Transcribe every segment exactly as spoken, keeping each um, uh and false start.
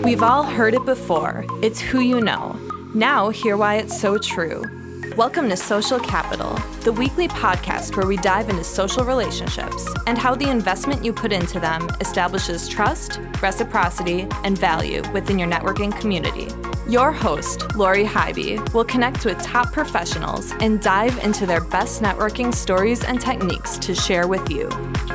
We've all heard it before. It's who you know. Now, hear why it's so true. Welcome to Social Capital, the weekly podcast where we dive into social relationships and how the investment you put into them establishes trust, reciprocity, and value within your networking community. Your host, Lori Hybe, will connect with top professionals and dive into their best networking stories and techniques to share with you.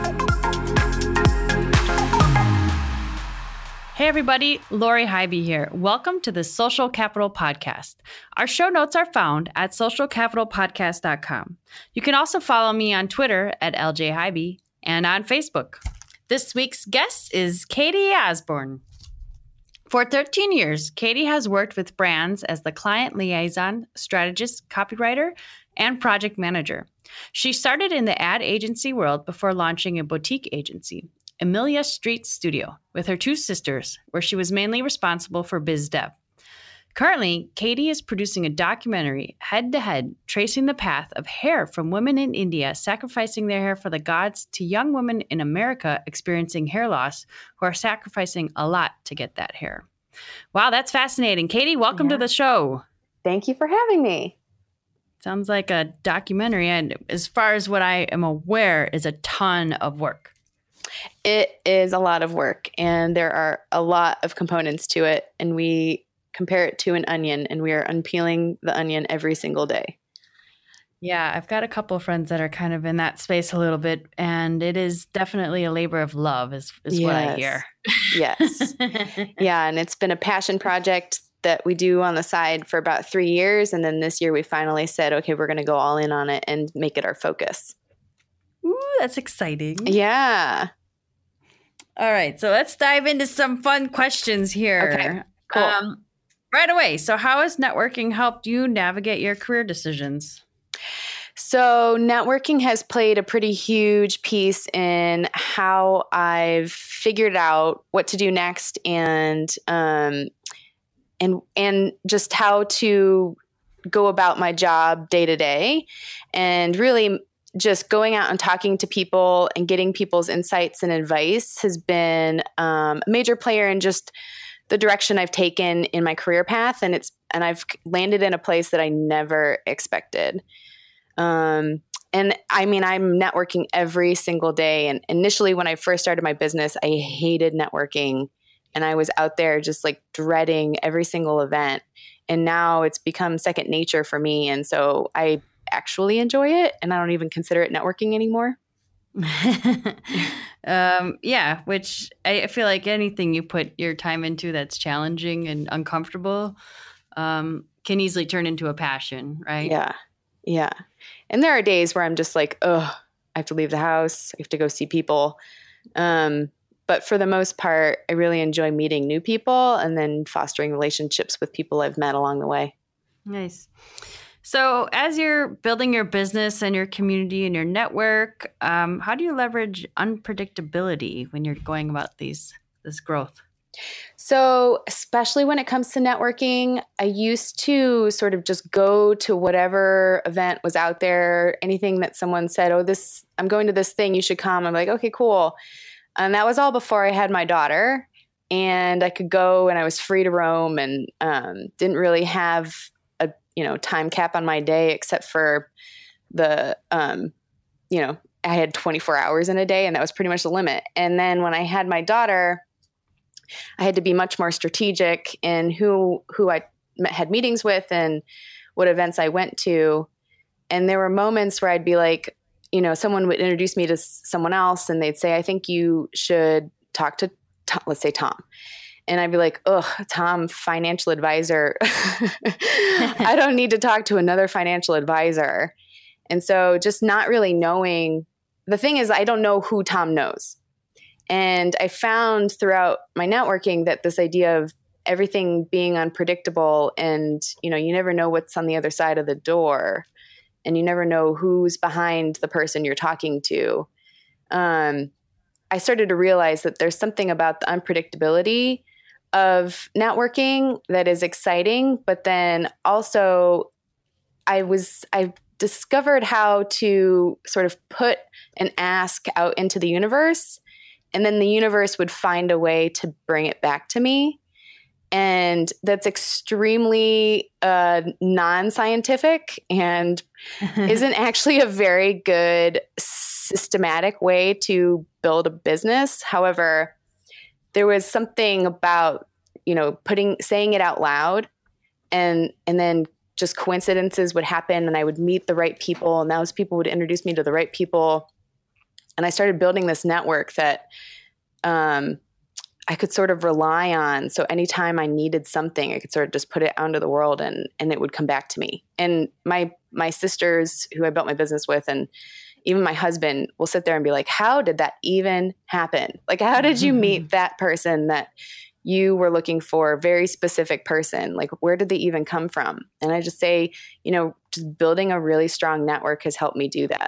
Hey everybody, Lori Hybe here. Welcome to the Social Capital Podcast. Our show notes are found at social capital podcast dot com. You can also follow me on Twitter at L J Hybe and on Facebook. This week's guest is Katie Osborne. For thirteen years, Katie has worked with brands as the client liaison, strategist, copywriter, and project manager. She started in the ad agency world before launching a boutique agency, Emilia Street Studio, with her two sisters, where she was mainly responsible for biz dev. Currently, Katie is producing a documentary, Head to Head, tracing the path of hair from women in India sacrificing their hair for the gods to young women in America experiencing hair loss who are sacrificing a lot to get that hair. Wow, that's fascinating. Katie, welcome yeah. to the show. Thank you for having me. Sounds like a documentary, and as far as what I am aware, is a ton of work. It is a lot of work, and there are a lot of components to it, and we compare it to an onion, and we are unpeeling the onion every single day. Yeah, I've got a couple of friends that are kind of in that space a little bit, and it is definitely a labor of love is, is yes. what I hear. Yes. Yeah, and it's been a passion project that we do on the side for about three years, and then this year we finally said, okay, we're going to go all in on it and make it our focus. Ooh, that's exciting. Yeah. All right, so let's dive into some fun questions here. Okay, cool. Um, right away. So how has networking helped you navigate your career decisions? So networking has played a pretty huge piece in how I've figured out what to do next, and um, and and just how to go about my job day to day, and really just going out and talking to people and getting people's insights and advice has been um, a major player in just the direction I've taken in my career path. And it's, and I've landed in a place that I never expected. Um, and I mean, I'm networking every single day. And initially when I first started my business, I hated networking, and I was out there just like dreading every single event. And now it's become second nature for me. And so I actually enjoy it, and I don't even consider it networking anymore. um, yeah, which I feel like anything you put your time into that's challenging and uncomfortable um, can easily turn into a passion, right? Yeah, yeah. And there are days where I'm just like, oh, I have to leave the house. I have to go see people. Um, but for the most part, I really enjoy meeting new people and then fostering relationships with people I've met along the way. Nice. So as you're building your business and your community and your network, um, how do you leverage unpredictability when you're going about these this growth? So especially when it comes to networking, I used to sort of just go to whatever event was out there, anything that someone said, oh, this, I'm going to this thing, you should come. I'm like, okay, cool. And that was all before I had my daughter, and I could go and I was free to roam, and um, didn't really have you know, time cap on my day, except for the, um, you know, I had twenty-four hours in a day, and that was pretty much the limit. And then when I had my daughter, I had to be much more strategic in who, who I had meetings with and what events I went to. And there were moments where I'd be like, you know, someone would introduce me to someone else, and they'd say, I think you should talk to, Tom, let's say Tom. And I'd be like, ugh, Tom, financial advisor. I don't need to talk to another financial advisor. And so just not really knowing, the thing is, I don't know who Tom knows. And I found throughout my networking that this idea of everything being unpredictable, and, you know, you never know what's on the other side of the door, and you never know who's behind the person you're talking to. Um, I started to realize that there's something about the unpredictability of networking that is exciting, but then also I was, I discovered how to sort of put an ask out into the universe, and then the universe would find a way to bring it back to me. And that's extremely uh, non-scientific and isn't actually a very good systematic way to build a business. However, there was something about, you know, putting, saying it out loud, and and then just coincidences would happen, and I would meet the right people, and those people would introduce me to the right people. And I started building this network that um, I could sort of rely on. So anytime I needed something, I could sort of just put it out into the world, and and it would come back to me. And my my sisters, who I built my business with, and even my husband, will sit there and be like, how did that even happen? Like, how did you meet that person that you were looking for, a very specific person? Like, where did they even come from? And I just say, you know, just building a really strong network has helped me do that.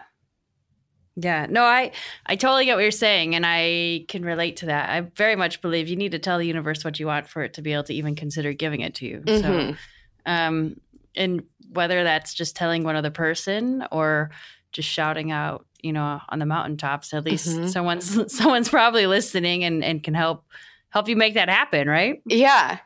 Yeah, no, I, I totally get what you're saying, and I can relate to that. I very much believe you need to tell the universe what you want for it to be able to even consider giving it to you. Mm-hmm. So, um, and whether that's just telling one other person or just shouting out, you know, on the mountaintops, at least mm-hmm. someone's someone's probably listening and, and can help help you make that happen, right? Yeah.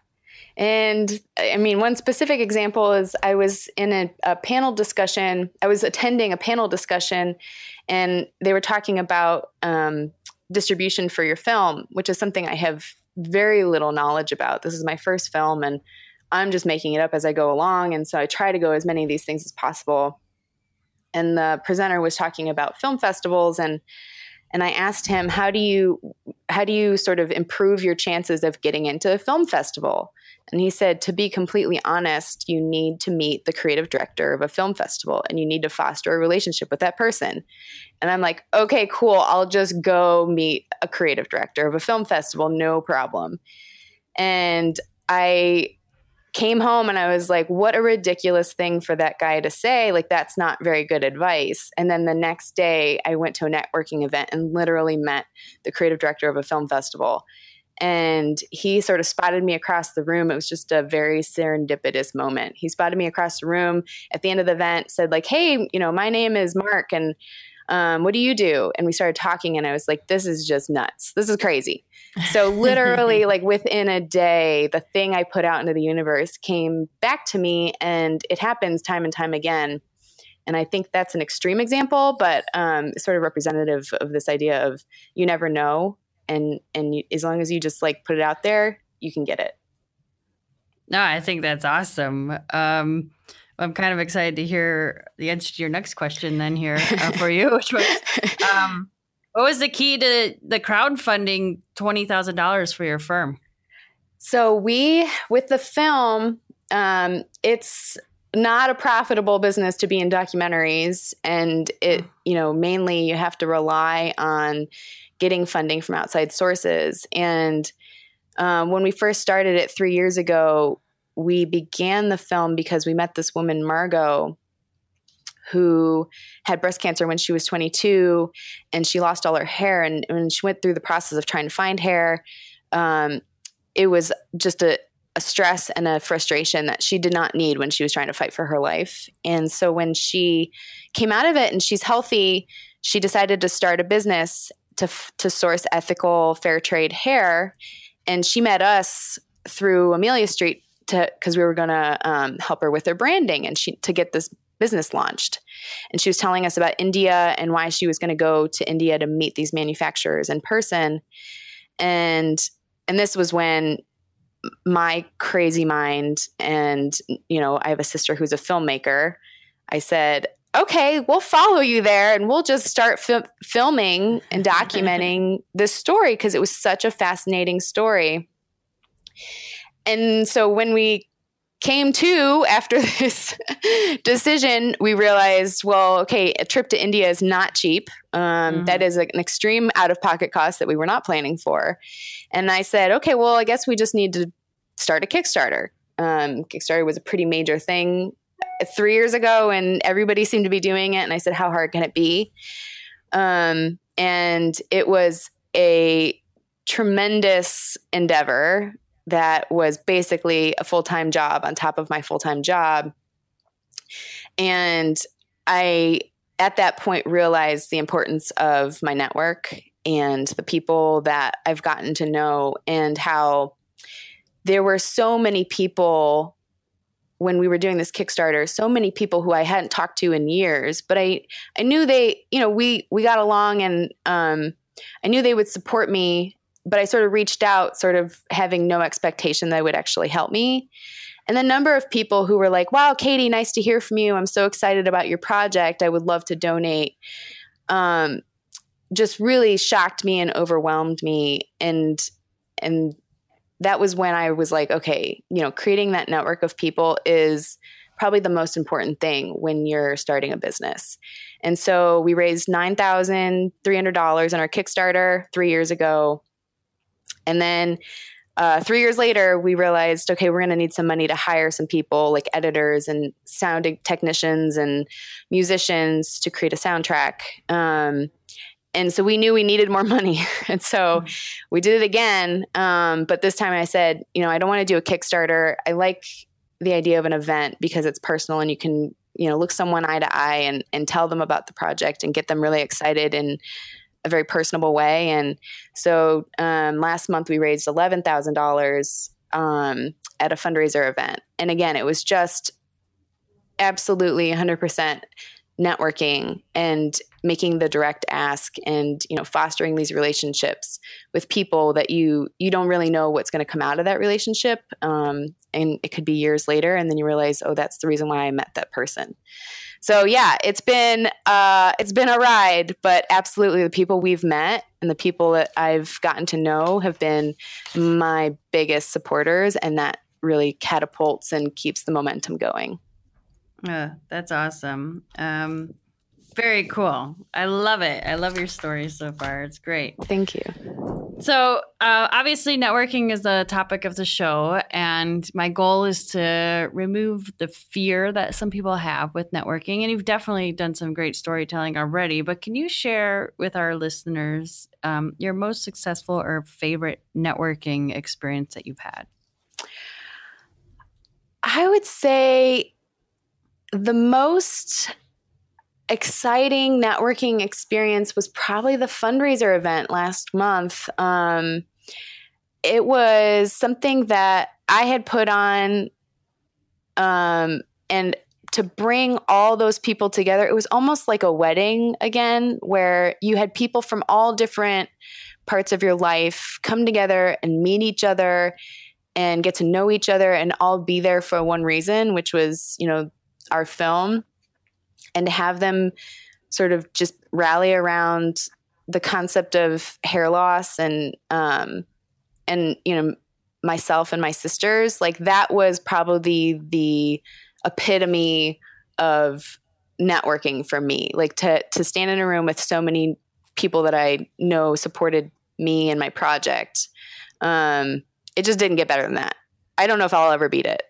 And I mean, one specific example is I was in a, a panel discussion. I was attending a panel discussion, and they were talking about um, distribution for your film, which is something I have very little knowledge about. This is my first film, and I'm just making it up as I go along. And so I try to go as many of these things as possible. And the presenter was talking about film festivals, and and I asked him, how do you how do you sort of improve your chances of getting into a film festival? And he said, to be completely honest, you need to meet the creative director of a film festival, and you need to foster a relationship with that person. And I'm like, okay, cool. I'll just go meet a creative director of a film festival. No problem. And I came home and I was like, what a ridiculous thing for that guy to say. Like, that's not very good advice. And then the next day I went to a networking event and literally met the creative director of a film festival. And he sort of spotted me across the room. It was just a very serendipitous moment. He spotted me across the room at the end of the event, said like, hey, you know, my name is Mark, and um, what do you do? And we started talking, and I was like, this is just nuts. This is crazy. So literally like within a day, the thing I put out into the universe came back to me, and it happens time and time again. And I think that's an extreme example, but um, sort of representative of this idea of you never know. And and you, as long as you just like put it out there, you can get it. No, I think that's awesome. Um, I'm kind of excited to hear the answer to your next question then here uh, for you, which was, um, what was the key to the crowdfunding twenty thousand dollars for your firm? So we, with the film, um, it's not a profitable business to be in documentaries. And it, you know, mainly you have to rely on getting funding from outside sources. And um, when we first started it three years ago, we began the film because we met this woman, Margot, who had breast cancer when she was twenty-two, and she lost all her hair. And when she went through the process of trying to find hair, um, it was just a, a stress and a frustration that she did not need when she was trying to fight for her life. And so when she came out of it and she's healthy, she decided to start a business to to source ethical, fair trade hair. And she met us through Amelia Street to because we were going to um, help her with her branding and she to get this business launched. And she was telling us about India and why she was going to go to India to meet these manufacturers in person. And and this was when my crazy mind, and you know, I have a sister who's a filmmaker. I said, okay, we'll follow you there and we'll just start fi- filming and documenting this story because it was such a fascinating story. And so when we came to after this decision, we realized, well, okay, a trip to India is not cheap. Um, mm-hmm. That is an extreme out-of-pocket cost that we were not planning for. And I said, okay, well, I guess we just need to start a Kickstarter. Um, Kickstarter was a pretty major thing three years ago and everybody seemed to be doing it. And I said, how hard can it be? Um, and it was a tremendous endeavor that was basically a full-time job on top of my full-time job. And I, at that point, realized the importance of my network and the people that I've gotten to know and how there were so many people when we were doing this Kickstarter, so many people who I hadn't talked to in years, but I, I knew they, you know, we, we got along, and um, I knew they would support me, but I sort of reached out sort of having no expectation that it would actually help me. And the number of people who were like, wow, Katie, nice to hear from you. I'm so excited about your project. I would love to donate. Um, just really shocked me and overwhelmed me. And, and that was when I was like, okay, you know, creating that network of people is probably the most important thing when you're starting a business. And so we raised nine thousand three hundred dollars on our Kickstarter three years ago. And then uh, three years later, we realized, okay, we're going to need some money to hire some people like editors and sound technicians and musicians to create a soundtrack. Um, And so we knew we needed more money. And so we did it again. Um, but this time I said, you know, I don't want to do a Kickstarter. I like the idea of an event because it's personal and you can, you know, look someone eye to eye and, and tell them about the project and get them really excited in a very personable way. And so um, last month we raised eleven thousand dollars um, at a fundraiser event. And again, it was just absolutely one hundred percent networking and making the direct ask and, you know, fostering these relationships with people that you, you don't really know what's going to come out of that relationship. Um, and it could be years later. And then you realize, oh, that's the reason why I met that person. So yeah, it's been, uh, it's been a ride, but absolutely the people we've met and the people that I've gotten to know have been my biggest supporters. And that really catapults and keeps the momentum going. Uh, that's awesome. Um, very cool. I love it. I love your story so far. It's great. Thank you. So uh, obviously networking is the topic of the show. And my goal is to remove the fear that some people have with networking. And you've definitely done some great storytelling already. But can you share with our listeners um, your most successful or favorite networking experience that you've had? I would say the most exciting networking experience was probably the fundraiser event last month. Um, it was something that I had put on, um, and to bring all those people together, it was almost like a wedding again, where you had people from all different parts of your life come together and meet each other and get to know each other and all be there for one reason, which was, you know, our film, and to have them sort of just rally around the concept of hair loss and, um, and, you know, myself and my sisters, like that was probably the, the epitome of networking for me. Like to, to stand in a room with so many people that I know supported me and my project. Um, it just didn't get better than that. I don't know if I'll ever beat it.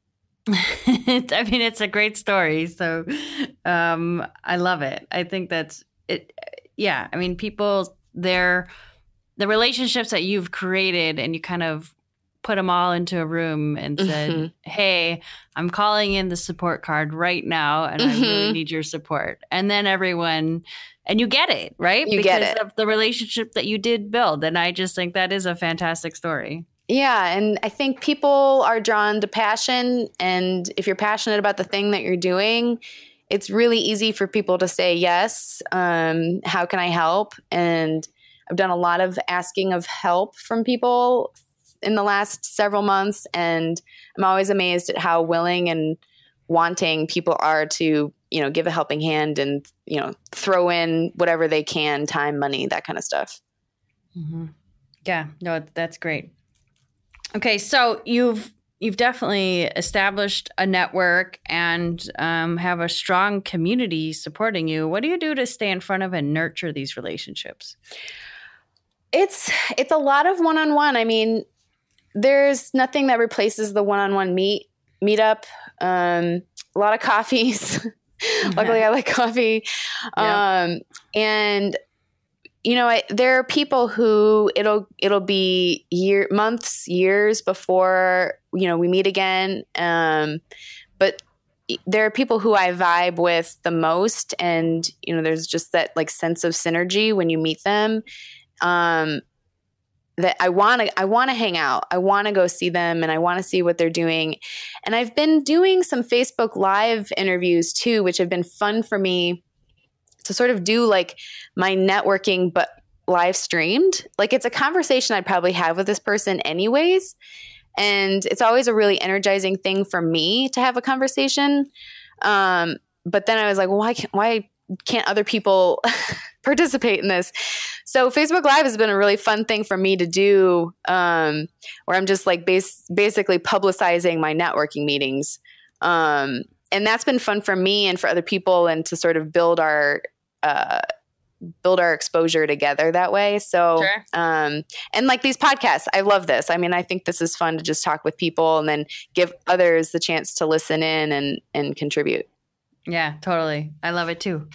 I mean, it's a great story. So um, I love it. I think that's it. Yeah. I mean, people, they're the relationships that you've created and you kind of put them all into a room and said, mm-hmm. hey, I'm calling in the support card right now and mm-hmm. I really need your support. And then everyone, and you get it, right? You because get it. Of the relationship that you did build. And I just think that is a fantastic story. Yeah. And I think people are drawn to passion. And if you're passionate about the thing that you're doing, it's really easy for people to say yes. Um, how can I help? And I've done a lot of asking of help from people in the last several months. And I'm always amazed at how willing and wanting people are to, you know, give a helping hand and, you know, throw in whatever they can, time, money, that kind of stuff. Mm-hmm. Yeah, no, that's great. Okay, so you've you've definitely established a network and um, have a strong community supporting you. What do you do to stay in front of and nurture these relationships? It's it's a lot of one-on-one. I mean, there's nothing that replaces the one-on-one meet meetup. Um, a lot of coffees. Luckily, I like coffee. Yeah. Um, and you know, I, there are people who it'll it'll be year months, years before, you know, we meet again. Um, but there are people who I vibe with the most, and you know, there's just that like sense of synergy when you meet them. Um, that I want to I want to hang out. I want to go see them and I want to see what they're doing. And I've been doing some Facebook Live interviews too, which have been fun for me to sort of do like my networking but live streamed. Like it's a conversation I'd probably have with this person anyways. And it's always a really energizing thing for me to have a conversation. Um, but then I was like, well, why can't, why can't other people participate in this? So Facebook Live has been a really fun thing for me to do, um, where I'm just like bas- basically publicizing my networking meetings. Um, and that's been fun for me and for other people, and to sort of build our, uh, build our exposure together that way. So, Sure. um, and like these podcasts, I love this. I mean, I think this is fun to just talk with people and then give others the chance to listen in and, and contribute. Yeah, totally. I love it too.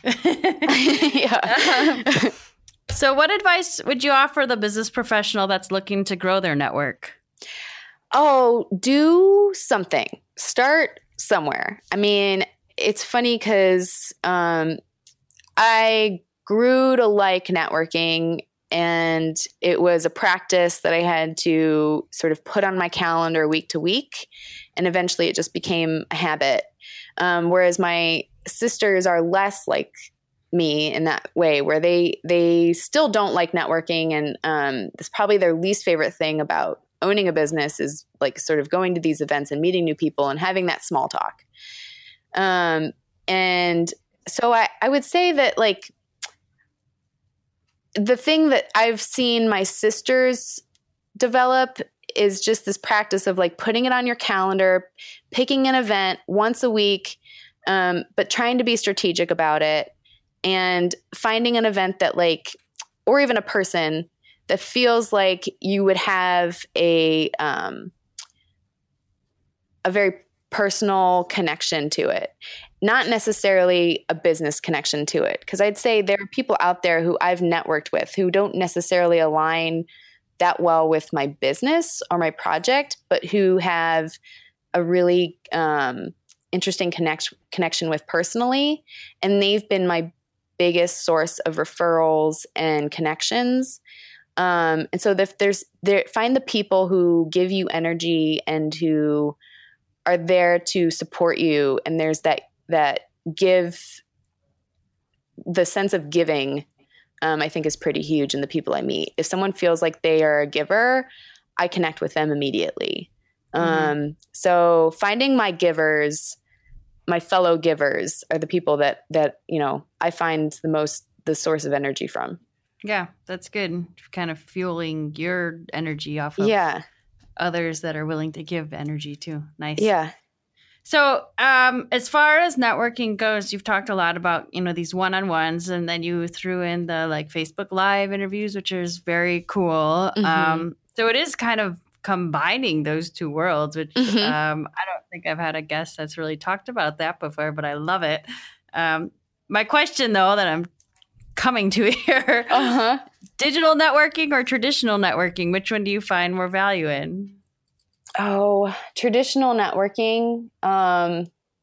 Yeah. So what advice would you offer the business professional that's looking to grow their network? Oh, do something. Start somewhere. I mean, it's funny because um, I grew to like networking, and it was a practice that I had to sort of put on my calendar week to week, and eventually it just became a habit. Um, whereas my sisters are less like me in that way, where they they still don't like networking, and um, it's probably their least favorite thing about owning a business is like sort of going to these events and meeting new people and having that small talk. Um, and so I, I would say that like the thing that I've seen my sisters develop is just this practice of like putting it on your calendar, picking an event once a week, um, but trying to be strategic about it, and finding an event that like, or even a person that feels like you would have a um, a very personal connection to it, not necessarily a business connection to it. Because I'd say there are people out there who I've networked with who don't necessarily align that well with my business or my project, but who have a really um, interesting connect- connection with personally. And they've been my biggest source of referrals and connections. Um, and so if there's there, find the people who give you energy and who are there to support you. And there's that, that give, the sense of giving, um, I think is pretty huge in the people I meet. If someone feels like they are a giver, I connect with them immediately. Mm-hmm. Um, so finding my givers, my fellow givers are the people that, that, you know, I find the most, the source of energy from. Yeah, that's good. Kind of fueling your energy off of yeah. others that are willing to give energy too. Nice. Yeah. So um, as far as networking goes, you've talked a lot about, you know, these one-on-ones, and then you threw in the like Facebook Live interviews, which is very cool. Mm-hmm. Um, so it is kind of combining those two worlds, which mm-hmm. um, I don't think I've had a guest that's really talked about that before, but I love it. Um, my question though, that I'm coming to here, uh-huh. digital networking or traditional networking, which one do you find more value in? Oh, traditional networking. Um,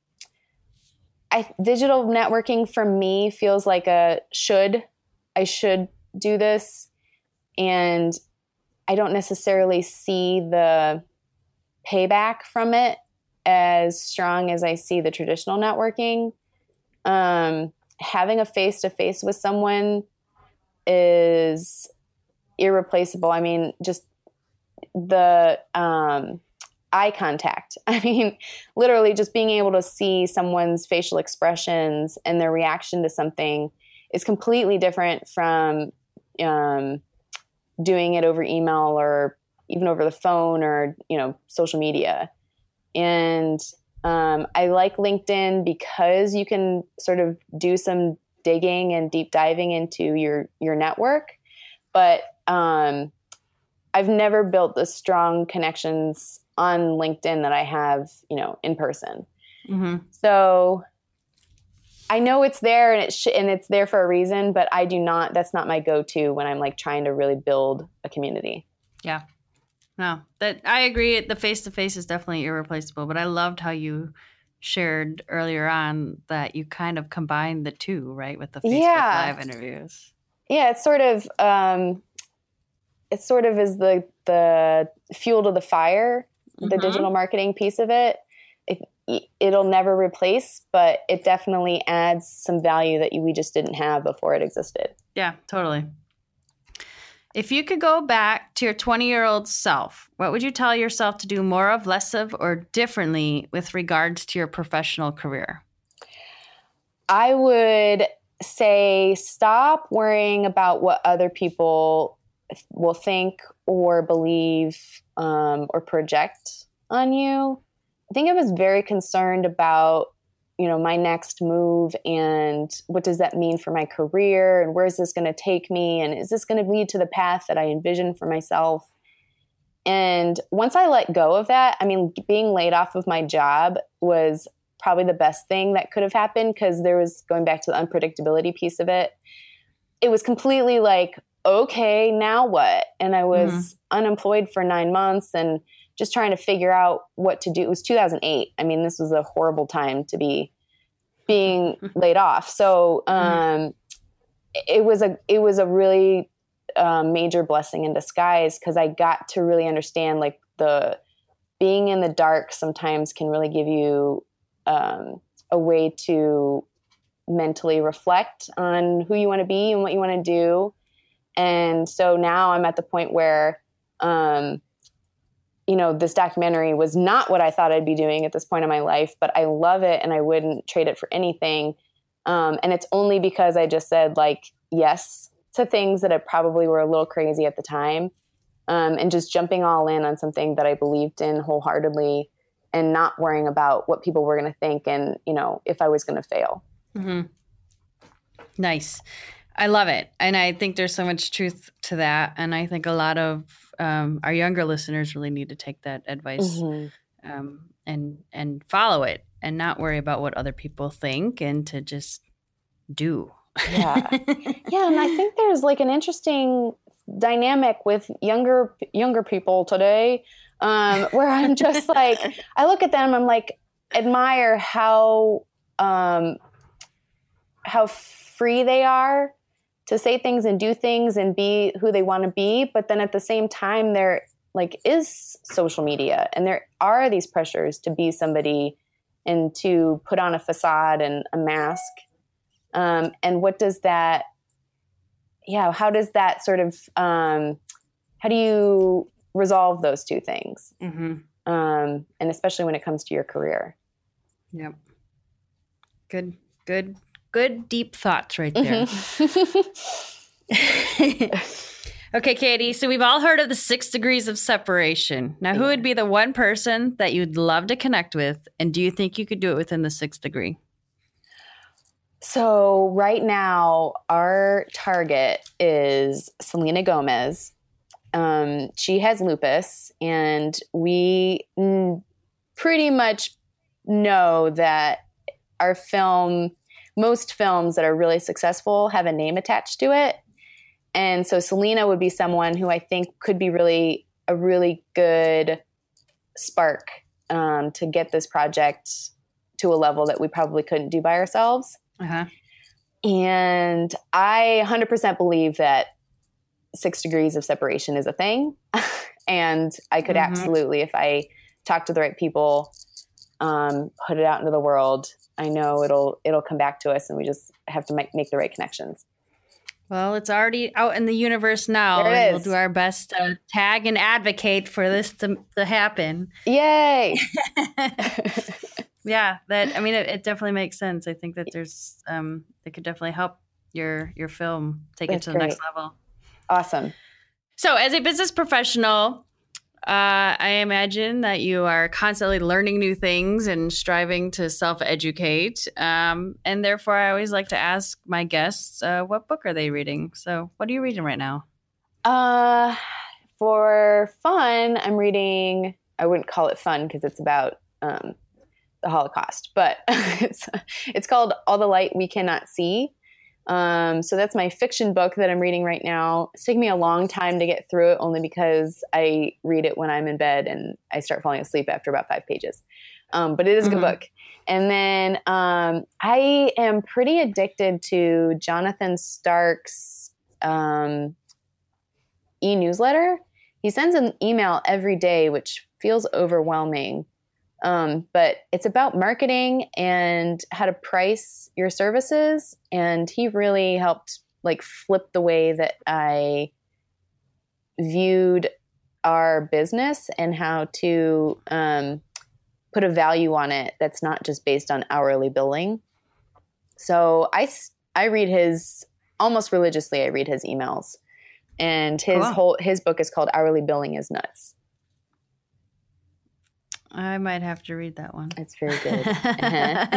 I digital networking for me feels like a should. I should do this, and I don't necessarily see the payback from it as strong as I see the traditional networking. Um, having a face-to-face with someone is irreplaceable. I mean, just the um, eye contact. I mean, literally just being able to see someone's facial expressions and their reaction to something is completely different from um, doing it over email or even over the phone or, you know, social media. And um, I like LinkedIn because you can sort of do some digging and deep diving into your, your network. But um, I've never built the strong connections on LinkedIn that I have, you know, in person. Mm-hmm. So I know it's there and it sh- and it's there for a reason, but I do not, that's not my go-to when I'm like trying to really build a community. Yeah. No, that I agree. The face-to-face is definitely irreplaceable, but I loved how you shared earlier on that you kind of combined the two, right? With the Facebook yeah. Live interviews. Yeah. It's sort of, um, it sort of is the the fuel to the fire, mm-hmm. the digital marketing piece of it. it. It'll never replace, but it definitely adds some value that we just didn't have before it existed. Yeah, totally. If you could go back to your twenty-year-old self, what would you tell yourself to do more of, less of, or differently with regards to your professional career? I would say stop worrying about what other people will think or believe um, or project on you. I think I was very concerned about, you know, my next move and what does that mean for my career and where is this going to take me and is this going to lead to the path that I envision for myself? And once I let go of that, I mean, being laid off of my job was probably the best thing that could have happened because there was, going back to the unpredictability piece of it, it was completely like, okay, now what? And I was mm-hmm. unemployed for nine months and just trying to figure out what to do. It was two thousand eight. I mean, this was a horrible time to be being laid off. So um, it was a it was a really uh, major blessing in disguise because I got to really understand like the being in the dark sometimes can really give you um, a way to mentally reflect on who you want to be and what you want to do. And so now I'm at the point where um, you know, this documentary was not what I thought I'd be doing at this point in my life, but I love it and I wouldn't trade it for anything. Um, and it's only because I just said like, yes, to things that I probably were a little crazy at the time. Um, and just jumping all in on something that I believed in wholeheartedly and not worrying about what people were going to think and, you know, if I was going to fail. Mm-hmm. Nice. I love it. And I think there's so much truth to that. And I think a lot of um, our younger listeners really need to take that advice mm-hmm. um, and and follow it and not worry about what other people think and to just do. Yeah. Yeah. And I think there's like an interesting dynamic with younger younger people today um, where I'm just like, I look at them, I'm like, admire how um, how free they are to say things and do things and be who they want to be. But then at the same time, there like is social media and there are these pressures to be somebody and to put on a facade and a mask. Um, and what does that, yeah, how does that sort of, um, how do you resolve those two things? Mm-hmm. Um, and especially when it comes to your career. Yep. Good, good. Good deep thoughts right there. Mm-hmm. Okay, Katie. So we've all heard of the six degrees of separation. Now, who would be the one person that you'd love to connect with? And do you think you could do it within the sixth degree? So right now, our target is Selena Gomez. Um, she has lupus, and we n- pretty much know that our film... most films that are really successful have a name attached to it. And so Selena would be someone who I think could be really a really good spark um, to get this project to a level that we probably couldn't do by ourselves. Uh-huh. And I one hundred percent believe that six degrees of separation is a thing. And I could mm-hmm. absolutely, if I talk to the right people, um, put it out into the world, I know it'll it'll come back to us, and we just have to make, make the right connections. Well, it's already out in the universe now, there it and is. We'll do our best to tag and advocate for this to, to happen. Yay! Yeah, that I mean, it, it definitely makes sense. I think that there's um, it could definitely help your your film take That's it to the great. next level. Awesome. So, as a business professional, Uh, I imagine that you are constantly learning new things and striving to self-educate. Um, and therefore, I always like to ask my guests, uh, what book are they reading? So what are you reading right now? Uh, for fun, I'm reading, I wouldn't call it fun because it's about um, the Holocaust, but it's, it's called All the Light We Cannot See. Um, so that's my fiction book that I'm reading right now. It's taking me a long time to get through it only because I read it when I'm in bed and I start falling asleep after about five pages. Um, but it is a mm-hmm. good book. And then um, I am pretty addicted to Jonathan Stark's um, e-newsletter. He sends an email every day, which feels overwhelming. Um, but it's about marketing and how to price your services. And he really helped like flip the way that I viewed our business and how to um, put a value on it that's not just based on hourly billing. So I, I read his, almost religiously, I read his emails. And his cool. whole his book is called Hourly Billing is Nuts. I might have to read that one. It's very good. Uh-huh.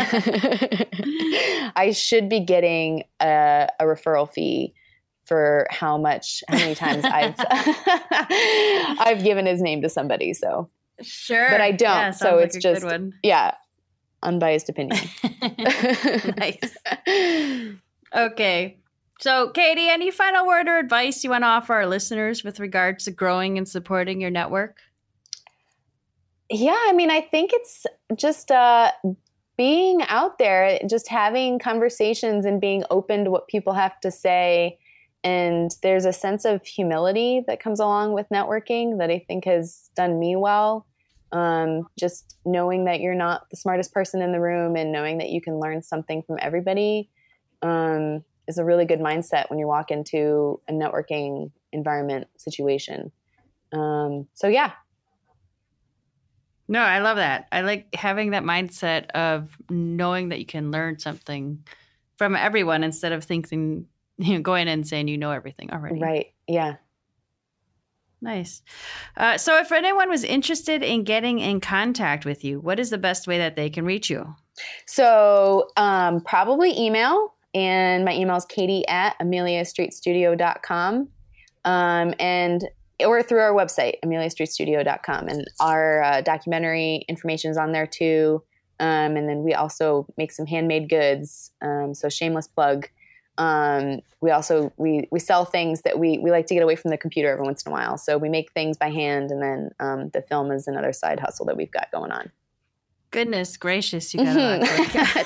I should be getting a, a referral fee for how much, how many times I've I've given his name to somebody. So sure, but I don't. Yeah, so it's like just yeah, unbiased opinion. Nice. Okay. So, Katie, any final word or advice you want to offer our listeners with regards to growing and supporting your network? Yeah, I mean, I think it's just uh, being out there, just having conversations and being open to what people have to say. And there's a sense of humility that comes along with networking that I think has done me well. Um, just knowing that you're not the smartest person in the room and knowing that you can learn something from everybody. Um, is a really good mindset when you walk into a networking environment situation. Um, so yeah. No, I love that. I like having that mindset of knowing that you can learn something from everyone instead of thinking, you know, going in and saying you know everything already. Right. Yeah. Nice. Uh, so if anyone was interested in getting in contact with you, what is the best way that they can reach you? So um, probably email. And my email is katie at amelia street studio dot com. Um, and or through our website, amelia street studio dot com. And our uh, documentary information is on there too. Um, and then we also make some handmade goods. Um, so shameless plug. Um, we also, we, we sell things that we, we like to get away from the computer every once in a while. So we make things by hand, and then um, the film is another side hustle that we've got going on. Goodness gracious, you got a lot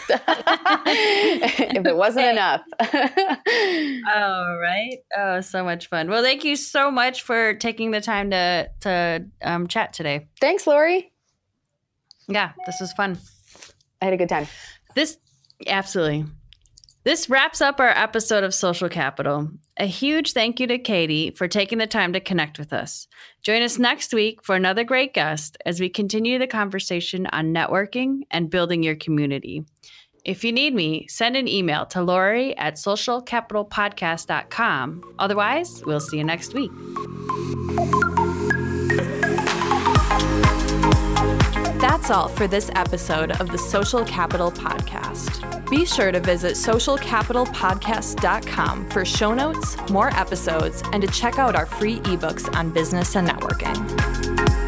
if it wasn't enough. Oh, right. Oh, so much fun. Well, thank you so much for taking the time to to um, chat today. Thanks, Lori. Yeah, this was fun. I had a good time. This, absolutely. This wraps up our episode of Social Capital. A huge thank you to Katie for taking the time to connect with us. Join us next week for another great guest as we continue the conversation on networking and building your community. If you need me, send an email to Lori at social capital podcast dot com. Otherwise, we'll see you next week. That's all for this episode of the Social Capital Podcast. Be sure to visit social capital podcast dot com for show notes, more episodes, and to check out our free ebooks on business and networking.